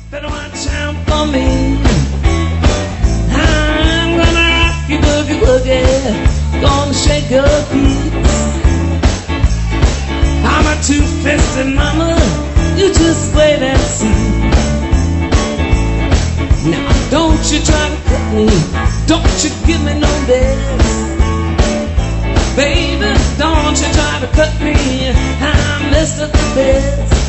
Better watch out for me. I'm gonna rock you boogie woogie, gonna shake your feet. I'm a two-fisted mama, you just wait and see. Now don't you try to cut me, don't you give me no best. Baby, don't you try to cut me, I'm Mr. the Best.